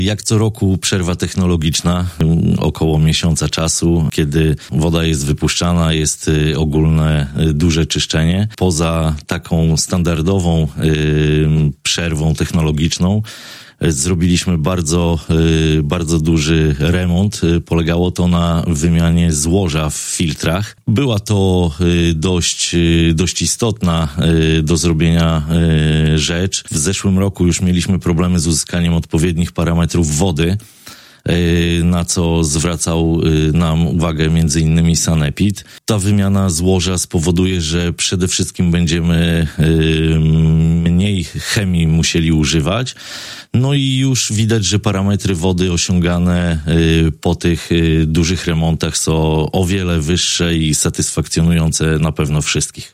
Jak co roku przerwa technologiczna, około miesiąca czasu, kiedy woda jest wypuszczana, jest ogólne duże czyszczenie. Poza taką standardową przerwą technologiczną zrobiliśmy bardzo duży remont. Polegało to na wymianie złoża w filtrach. Była to dość istotna do zrobienia rzecz. W zeszłym roku już mieliśmy problemy z uzyskaniem odpowiednich parametrów wody, na co zwracał nam uwagę między innymi Sanepid. Ta wymiana złoża spowoduje, że przede wszystkim będziemy mniej chemii musieli używać. No i już widać, że parametry wody osiągane po tych dużych remontach są o wiele wyższe i satysfakcjonujące na pewno wszystkich.